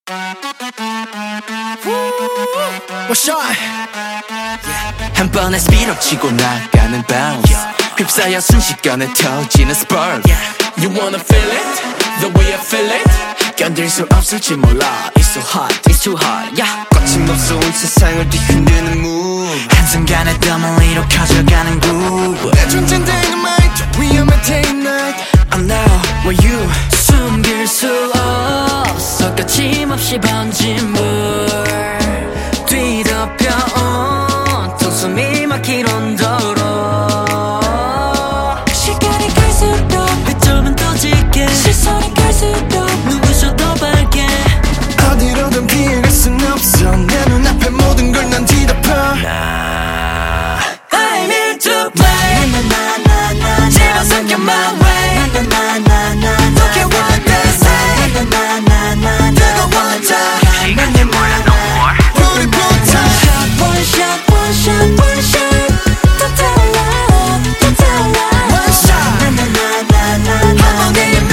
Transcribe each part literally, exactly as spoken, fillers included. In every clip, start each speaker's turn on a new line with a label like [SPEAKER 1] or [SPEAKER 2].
[SPEAKER 1] 한 번에 스피드업 치고 나가는 bounce 휩싸여 순식간에 터지는 spark You wanna feel it? The way I feel it? 견딜 수 없을지 몰라 It's so hot, it's too hot yeah. 거침없어 온 세상을 뒤흔드는 move 한순간에 덤을 커져가는 groove 내 존재는 dynamite 위험한 day and night I'm now with you
[SPEAKER 2] 숨길 수 없어 거침없이 번진 물 뒤덮여 온통 숨이 막힐 온도로 시간이 갈수록 빗점은 더 짙게 시선이 갈수록 눈부셔 더 밝게
[SPEAKER 1] 어디로든 피해갈 순 없어 내 눈앞에 모든 걸 난 뒤덮어
[SPEAKER 2] I'm here to play 제발 숨겨 my way Look at what they say 뜨거워져
[SPEAKER 3] 시간 좀 몰라 no more
[SPEAKER 1] 불이 붙어
[SPEAKER 2] One shot, one shot, one shot 더 달라, 더 달라
[SPEAKER 1] One shot
[SPEAKER 2] 한번 내리면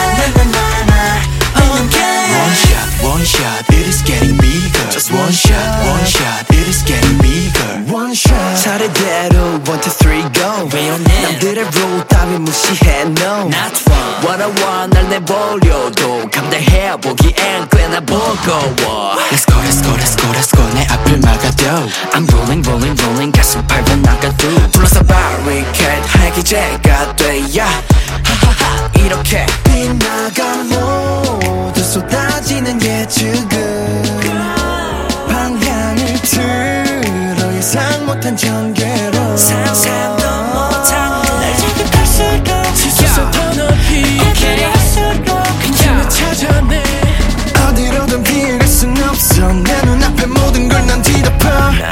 [SPEAKER 2] Okay
[SPEAKER 1] One shot, one shot, it is getting bigger Just one shot, one shot, it is getting bigger One shot 차례대로 one, two, three, go
[SPEAKER 2] 왜 이러네
[SPEAKER 1] 남들의 rule 따위 무시해 no
[SPEAKER 2] Not fun
[SPEAKER 1] One on one 날 내보려도 감당해보기엔 꽤나 버거워 Let's go, let's go, let's go, let's go 내 앞을 막아도 I'm rolling, rolling, rolling 가슴 밟아 나가도 불러서 barricade 해기제가 돼야 하하하 이렇게 빛나간 모두 쏟아지는 예측은 방향을 틀어 예상 못한 전개로
[SPEAKER 2] 상상도 못한 날 자극할수록
[SPEAKER 1] 지쳐서 더 높이
[SPEAKER 2] 할수록
[SPEAKER 1] 괜찮아 찾아내 어디로든 피해갈 순 없어 내 눈앞에 모든 걸 난 뒤덮어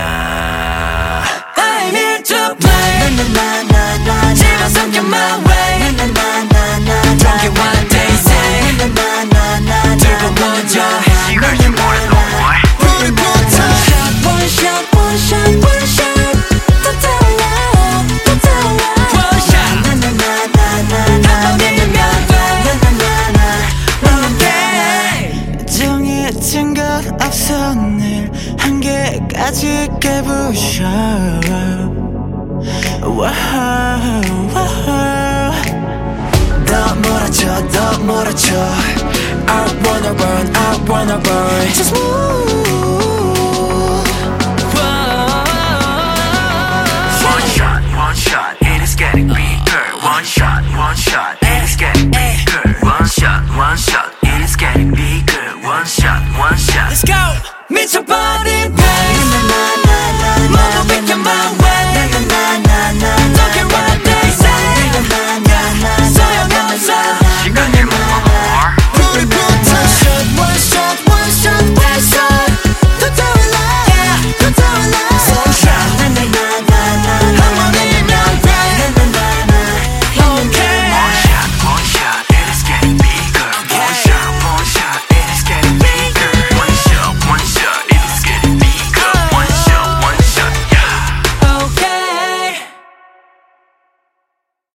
[SPEAKER 2] I'm here to play 제발 숨겨 my way Don't care what they say 뜨거워져
[SPEAKER 3] 시간 좀 몰라 no more
[SPEAKER 1] 불이 붙어
[SPEAKER 2] One shot, one shot, one shot 더 달라, 더 달라
[SPEAKER 1] One shot
[SPEAKER 2] 한번 내리면 돼
[SPEAKER 1] 정해진 것 없어 늘 한계까지 깨부셔 와우, 와우. 더 몰아쳐 더 몰아쳐 I wanna burn I wanna burn Just move
[SPEAKER 3] One shot, one shot, it is getting bigger One shot, one shot, it is getting bigger One shot, one shot, it is getting bigger One shot, one shot
[SPEAKER 2] Let's go 미쳐봐